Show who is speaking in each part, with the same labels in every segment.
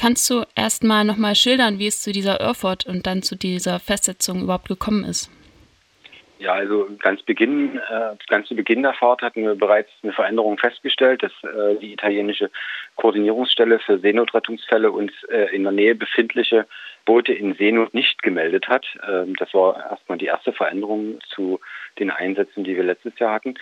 Speaker 1: Kannst du erstmal nochmal schildern, wie es zu dieser Irrfahrt und dann zu dieser Festsetzung überhaupt gekommen ist?
Speaker 2: Ja, also zu Beginn der Fahrt hatten wir bereits eine Veränderung festgestellt, dass die italienische Koordinierungsstelle für Seenotrettungsfälle uns in der Nähe befindliche Boote in Seenot nicht gemeldet hat. Das war erstmal die erste Veränderung zu den Einsätzen, die wir letztes Jahr hatten.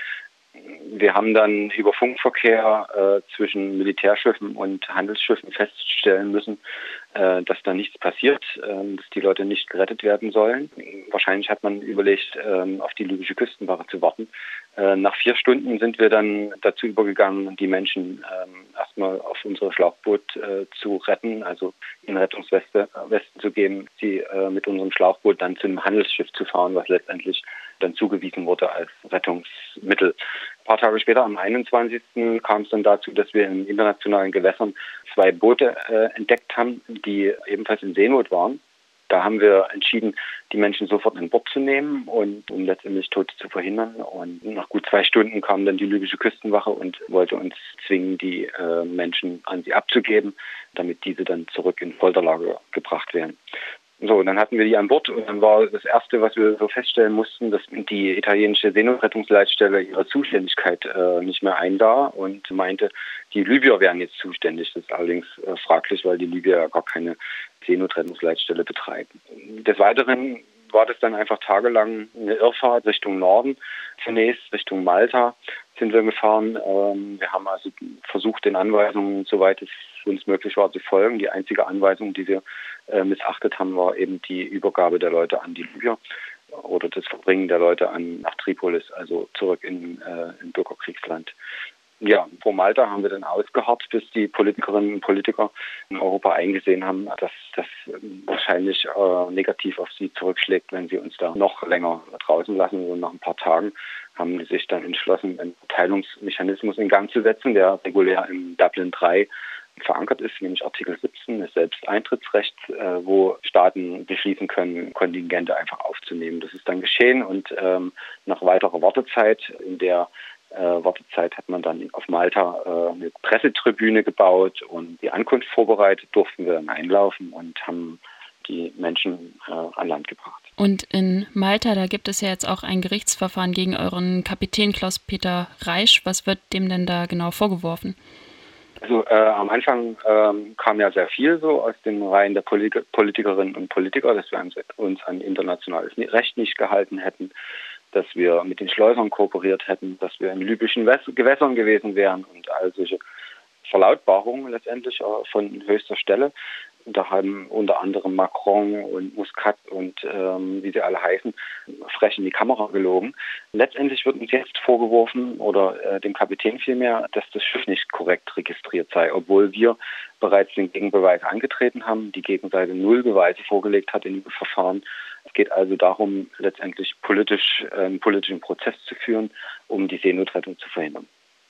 Speaker 2: Wir haben dann über Funkverkehr zwischen Militärschiffen und Handelsschiffen feststellen müssen, dass da nichts passiert, dass die Leute nicht gerettet werden sollen. Wahrscheinlich hat man überlegt, auf die libysche Küstenwache zu warten. Nach 4 Stunden sind wir dann dazu übergegangen, die Menschen erstmal auf unser Schlauchboot zu retten, also ihnen Rettungswesten zu geben, sie mit unserem Schlauchboot dann zu einem Handelsschiff zu fahren, was letztendlich dann zugewiesen wurde als Rettungsmittel. Ein paar Tage später, am 21. kam es dann dazu, dass wir in internationalen Gewässern 2 Boote entdeckt haben, die ebenfalls in Seenot waren. Da haben wir entschieden, die Menschen sofort an Bord zu nehmen und um letztendlich Tote zu verhindern. Und nach gut 2 Stunden kam dann die libysche Küstenwache und wollte uns zwingen, die Menschen an sie abzugeben, damit diese dann zurück in Folterlager gebracht werden. So, dann hatten wir die an Bord und dann war das Erste, was wir so feststellen mussten, dass die italienische Seenotrettungsleitstelle ihre Zuständigkeit nicht mehr einsah und meinte, die Libyer wären jetzt zuständig. Das ist allerdings fraglich, weil die Libyer ja gar keine Seenotrettungsleitstelle betreiben. Des Weiteren war das dann einfach tagelang eine Irrfahrt Richtung Norden. Zunächst Richtung Malta sind wir gefahren. Wir haben also versucht, den Anweisungen, soweit es uns möglich war, zu folgen. Die einzige Anweisung, die wir missachtet haben, war eben die Übergabe der Leute an die Libyer oder das Verbringen der Leute nach Tripolis, also zurück in Bürgerkriegsland. Ja, vor Malta haben wir dann ausgeharrt, bis die Politikerinnen und Politiker in Europa eingesehen haben, dass das wahrscheinlich negativ auf sie zurückschlägt, wenn sie uns da noch länger draußen lassen. Und nach ein paar Tagen haben sie sich dann entschlossen, einen Verteilungsmechanismus in Gang zu setzen, der regulär im Dublin III verankert ist, nämlich Artikel 17 des Selbsteintrittsrechts, wo Staaten beschließen können, Kontingente einfach aufzunehmen. Das ist dann geschehen und nach weiterer Wartezeit, in der Wartezeit hat man dann auf Malta eine Pressetribüne gebaut und die Ankunft vorbereitet, durften wir dann einlaufen und haben die Menschen an Land gebracht.
Speaker 1: Und in Malta, da gibt es ja jetzt auch ein Gerichtsverfahren gegen euren Kapitän Klaus-Peter Reisch. Was wird dem denn da genau vorgeworfen?
Speaker 2: Also am Anfang kam ja sehr viel so aus den Reihen der Politikerinnen und Politiker, dass wir uns an internationales Recht nicht gehalten hätten, dass wir mit den Schleusern kooperiert hätten, dass wir in libyschen Gewässern gewesen wären und all solche Verlautbarungen letztendlich von höchster Stelle. Und da haben unter anderem Macron und Muscat und wie sie alle heißen, frech in die Kamera gelogen. Letztendlich wird uns jetzt vorgeworfen, oder dem Kapitän vielmehr, dass das Schiff nicht korrekt registriert sei, obwohl wir bereits den Gegenbeweis angetreten haben, die Gegenseite 0 Beweise vorgelegt hat in dem Verfahren. Es geht also darum, letztendlich einen politischen Prozess zu führen, um die Seenotrettung zu verhindern.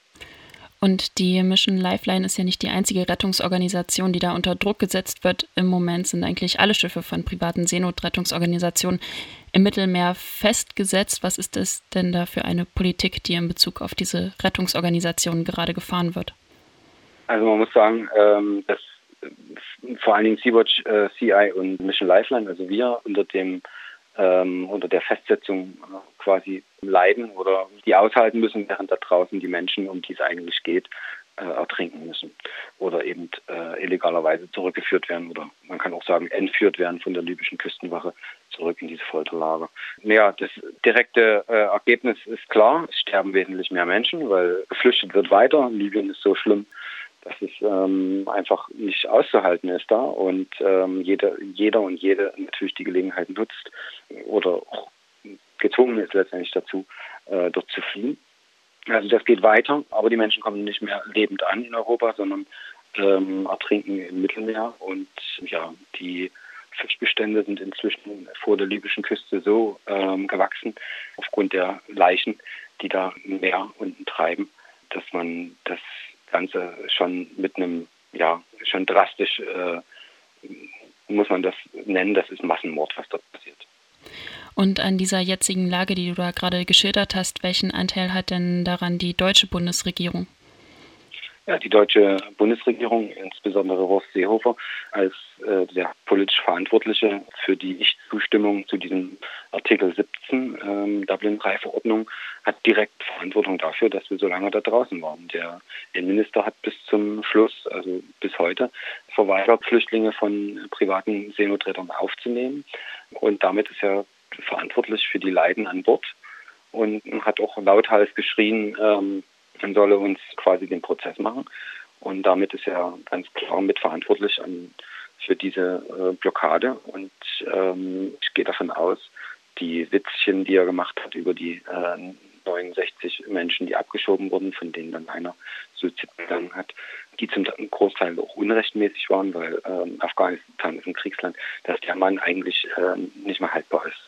Speaker 1: Und die Mission Lifeline ist ja nicht die einzige Rettungsorganisation, die da unter Druck gesetzt wird. Im Moment sind eigentlich alle Schiffe von privaten Seenotrettungsorganisationen im Mittelmeer festgesetzt. Was ist es denn da für eine Politik, die in Bezug auf diese Rettungsorganisationen gerade gefahren wird?
Speaker 2: Also man muss sagen, dass vor allen Dingen Sea-Watch, CI und Mission Lifeline, also wir unter der Festsetzung quasi leiden oder die aushalten müssen, während da draußen die Menschen, um die es eigentlich geht, ertrinken müssen oder eben illegalerweise zurückgeführt werden oder man kann auch sagen entführt werden von der libyschen Küstenwache zurück in diese Folterlager. Naja, das direkte Ergebnis ist klar, es sterben wesentlich mehr Menschen, weil geflüchtet wird weiter. Libyen ist so schlimm, dass es einfach nicht auszuhalten ist da und jeder und jede natürlich die Gelegenheit nutzt oder auch gezwungen ist letztendlich dazu, dort zu fliehen. Also das geht weiter, aber die Menschen kommen nicht mehr lebend an in Europa, sondern ertrinken im Mittelmeer und ja, die Fischbestände sind inzwischen vor der libyschen Küste so gewachsen, aufgrund der Leichen, die da im Meer unten treiben, dass man das Ganze schon mit einem, ja, schon drastisch, muss man das nennen, das ist Massenmord, was dort passiert.
Speaker 1: Und an dieser jetzigen Lage, die du da gerade geschildert hast, welchen Anteil hat denn daran die deutsche Bundesregierung?
Speaker 2: Ja, die deutsche Bundesregierung, insbesondere Horst Seehofer, als der politisch Verantwortliche für die Nichtzustimmung zu diesem Artikel 17 Dublin-III-Verordnung, hat direkt Verantwortung dafür, dass wir so lange da draußen waren. Der Innenminister hat bis zum Schluss, also bis heute, verweigert, Flüchtlinge von privaten Seenotrettern aufzunehmen. Und damit ist er verantwortlich für die Leiden an Bord und hat auch lauthals geschrien, man solle uns quasi den Prozess machen. Und damit ist er ganz klar mitverantwortlich für diese Blockade. Und ich gehe davon aus, die Witzchen, die er gemacht hat über die 69 Menschen, die abgeschoben wurden, von denen dann einer Suizid begangen hat, die zum Großteil auch unrechtmäßig waren, weil Afghanistan ist ein Kriegsland, dass der Mann eigentlich nicht mehr haltbar ist.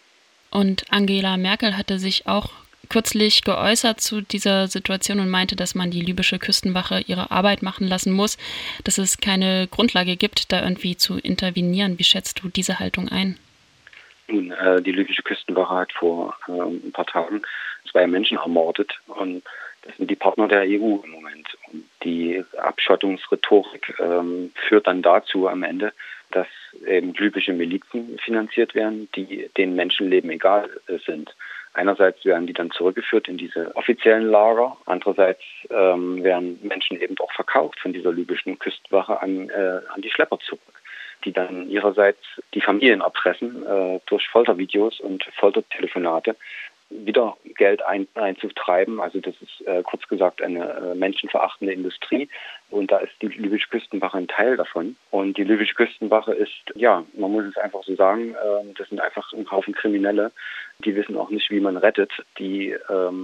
Speaker 1: Und Angela Merkel hatte sich auch kürzlich geäußert zu dieser Situation und meinte, dass man die libysche Küstenwache ihre Arbeit machen lassen muss, dass es keine Grundlage gibt, da irgendwie zu intervenieren. Wie schätzt du diese Haltung ein?
Speaker 2: Nun, die libysche Küstenwache hat vor ein paar Tagen 2 Menschen ermordet und das sind die Partner der EU im Moment. Und die Abschottungsrhetorik führt dann dazu am Ende, dass eben libysche Milizen finanziert werden, die den Menschenleben egal sind. Einerseits werden die dann zurückgeführt in diese offiziellen Lager, andererseits werden Menschen eben auch verkauft von dieser libyschen Küstenwache an die Schlepper zurück, die dann ihrerseits die Familien erpressen durch Foltervideos und Foltertelefonate, wieder Geld einzutreiben. Also das ist kurz gesagt eine menschenverachtende Industrie und da ist die libysche Küstenwache ein Teil davon. Und die libysche Küstenwache ist, ja, man muss es einfach so sagen, das sind einfach ein Haufen Kriminelle, die wissen auch nicht, wie man rettet. Die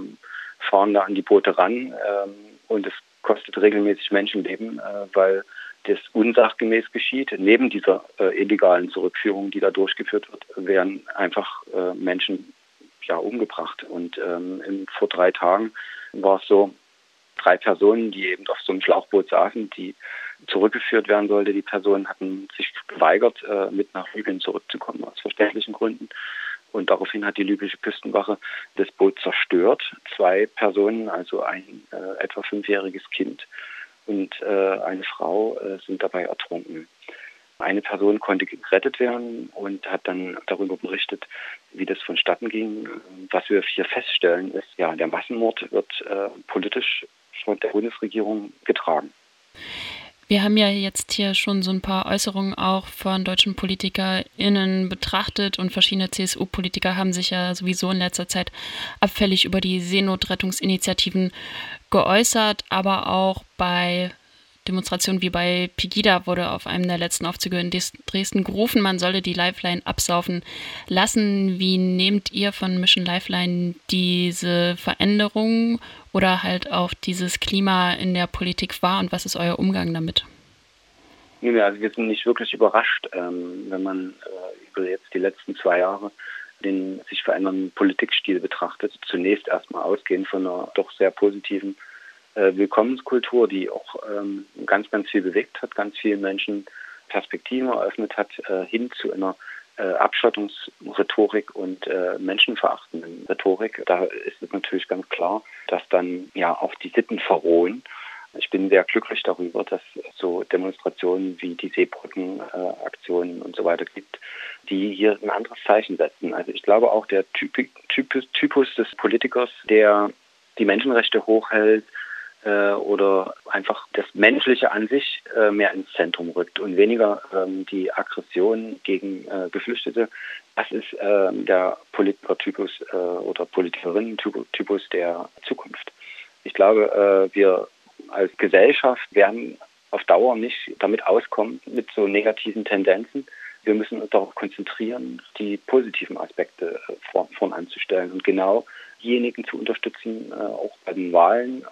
Speaker 2: fahren da an die Boote ran und es kostet regelmäßig Menschenleben, weil das unsachgemäß geschieht. Neben dieser illegalen Zurückführung, die da durchgeführt wird, werden einfach Menschen umgebracht. Und vor 3 Tagen war es so, 3 Personen, die eben auf so einem Schlauchboot saßen, die zurückgeführt werden sollte. Die Personen hatten sich geweigert, mit nach Libyen zurückzukommen, aus verständlichen Gründen. Und daraufhin hat die libysche Küstenwache das Boot zerstört. 2 Personen, also ein etwa 5-jähriges Kind und eine Frau sind dabei ertrunken. Eine Person konnte gerettet werden und hat dann darüber berichtet, wie das vonstatten ging. Was wir hier feststellen ist, ja, der Massenmord wird politisch von der Bundesregierung getragen.
Speaker 1: Wir haben ja jetzt hier schon so ein paar Äußerungen auch von deutschen PolitikerInnen betrachtet und verschiedene CSU-Politiker haben sich ja sowieso in letzter Zeit abfällig über die Seenotrettungsinitiativen geäußert, aber auch bei Demonstrationen wie bei Pegida wurde auf einem der letzten Aufzüge in Dresden gerufen, man solle die Lifeline absaufen lassen. Wie nehmt ihr von Mission Lifeline diese Veränderungen oder halt auch dieses Klima in der Politik wahr und was ist euer Umgang damit?
Speaker 2: Ja, also wir sind nicht wirklich überrascht, wenn man über jetzt die letzten 2 Jahre den sich verändernden Politikstil betrachtet. Zunächst erstmal ausgehend von einer doch sehr positiven Willkommenskultur, die auch ganz, ganz viel bewegt hat, ganz vielen Menschen Perspektiven eröffnet hat, hin zu einer Abschottungsrhetorik und menschenverachtenden Rhetorik. Da ist es natürlich ganz klar, dass dann ja auch die Sitten verrohen. Ich bin sehr glücklich darüber, dass es so Demonstrationen wie die Seebrückenaktionen und so weiter gibt, die hier ein anderes Zeichen setzen. Also ich glaube auch der Typus des Politikers, der die Menschenrechte hochhält, oder einfach das Menschliche an sich mehr ins Zentrum rückt und weniger die Aggression gegen Geflüchtete. Das ist der Politikertypus oder Politikerinnen-Typus der Zukunft. Ich glaube, wir als Gesellschaft werden auf Dauer nicht damit auskommen, mit so negativen Tendenzen. Wir müssen uns darauf konzentrieren, die positiven Aspekte vorn anzustellen und genau diejenigen zu unterstützen, auch bei den Wahlen,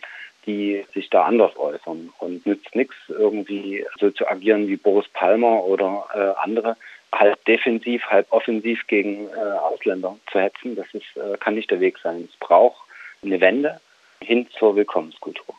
Speaker 2: die sich da anders äußern. Und nützt nichts, irgendwie so zu agieren wie Boris Palmer oder andere, halb defensiv, halb offensiv gegen Ausländer zu hetzen. Das kann nicht der Weg sein. Es braucht eine Wende hin zur Willkommenskultur.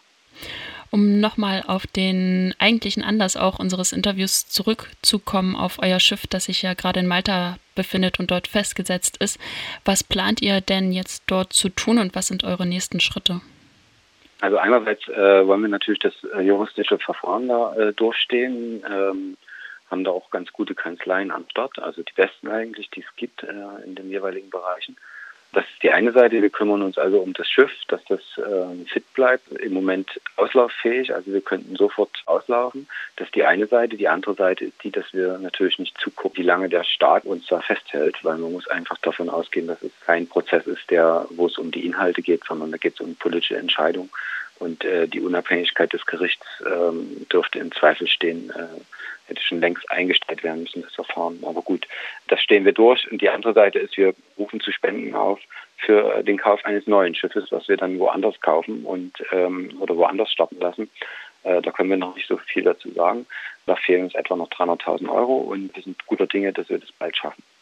Speaker 1: Um nochmal auf den eigentlichen Anlass auch unseres Interviews zurückzukommen, auf euer Schiff, das sich ja gerade in Malta befindet und dort festgesetzt ist. Was plant ihr denn jetzt dort zu tun und was sind eure nächsten Schritte?
Speaker 2: Also einerseits wollen wir natürlich das juristische Verfahren da durchstehen, haben da auch ganz gute Kanzleien am Start, also die besten eigentlich, die es gibt in den jeweiligen Bereichen. Das ist die eine Seite. Wir kümmern uns also um das Schiff, dass das fit bleibt. Im Moment auslauffähig, also wir könnten sofort auslaufen. Das ist die eine Seite. Die andere Seite ist die, dass wir natürlich nicht zugucken, wie lange der Staat uns da festhält, weil man muss einfach davon ausgehen, dass es kein Prozess ist, wo es um die Inhalte geht, sondern da geht es um politische Entscheidungen. Und die Unabhängigkeit des Gerichts dürfte im Zweifel stehen, hätte schon längst eingestellt werden müssen, das Verfahren. Aber gut, das stehen wir durch. Und die andere Seite ist, wir rufen zu Spenden auf für den Kauf eines neuen Schiffes, was wir dann woanders kaufen oder woanders starten lassen. Da können wir noch nicht so viel dazu sagen. Da fehlen uns etwa noch 300.000 € und wir sind guter Dinge, dass wir das bald schaffen.